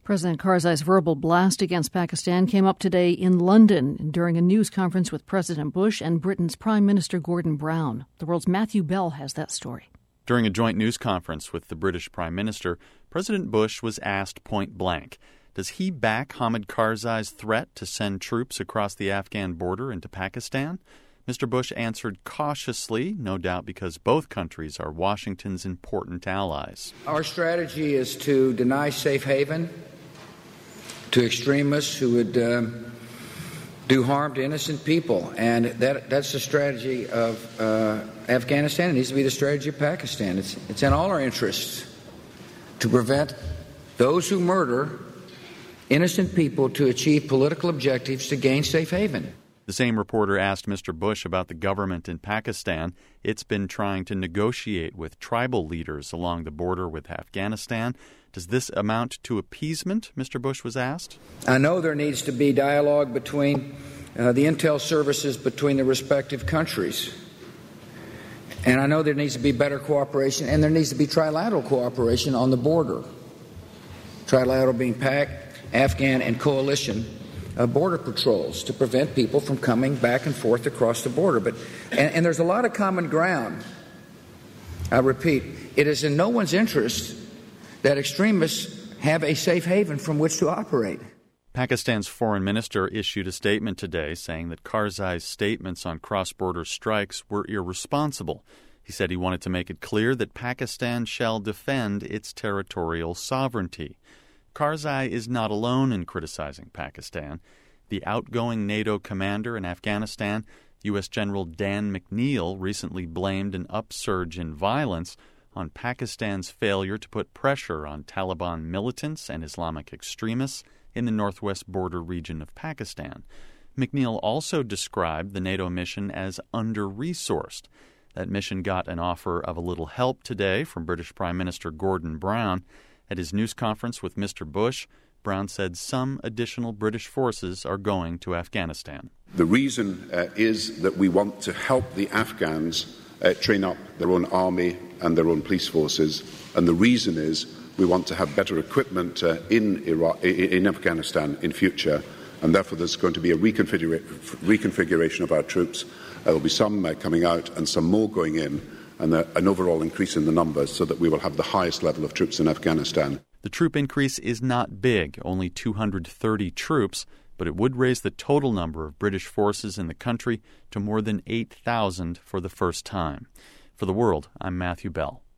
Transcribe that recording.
President Karzai's verbal blast against Pakistan came up today in London during a news conference with President Bush and Britain's Prime Minister Gordon Brown. The World's Matthew Bell has that story. During a joint news conference with the British Prime Minister, President Bush was asked point blank, does he back Hamid Karzai's threat to send troops across the Afghan border into Pakistan? Mr. Bush answered cautiously, no doubt because both countries are Washington's important allies. Our strategy is to deny safe haven to extremists who would do harm to innocent people. And that's the strategy of Afghanistan. It needs to be the strategy of Pakistan. It's in all our interests to prevent those who murder innocent people to achieve political objectives to gain safe haven. The same reporter asked Mr. Bush about the government in Pakistan. It's been trying to negotiate with tribal leaders along the border with Afghanistan. Does this amount to appeasement, Mr. Bush was asked? I know there needs to be dialogue between the intel services between the respective countries. And I know there needs to be better cooperation, and there needs to be trilateral cooperation on the border. Trilateral being PAC, Afghan, and coalition border patrols to prevent people from coming back and forth across the border. And there's a lot of common ground. I repeat, it is in no one's interest that extremists have a safe haven from which to operate. Pakistan's foreign minister issued a statement today saying that Karzai's statements on cross-border strikes were irresponsible. He said he wanted to make it clear that Pakistan shall defend its territorial sovereignty. Karzai is not alone in criticizing Pakistan. The outgoing NATO commander in Afghanistan, U.S. General Dan McNeil, recently blamed an upsurge in violence on Pakistan's failure to put pressure on Taliban militants and Islamic extremists in the northwest border region of Pakistan. McNeil also described the NATO mission as under-resourced. That mission got an offer of a little help today from British Prime Minister Gordon Brown. At his news conference with Mr. Bush, Brown said some additional British forces are going to Afghanistan. The reason is that we want to help the Afghans train up their own army and their own police forces. And the reason is we want to have better equipment in Afghanistan in future. And therefore there's going to be a reconfiguration of our troops. There will be some coming out and some more going in, and an overall increase in the numbers so that we will have the highest level of troops in Afghanistan. The troop increase is not big, only 230 troops, but it would raise the total number of British forces in the country to more than 8,000 for the first time. For The World, I'm Matthew Bell.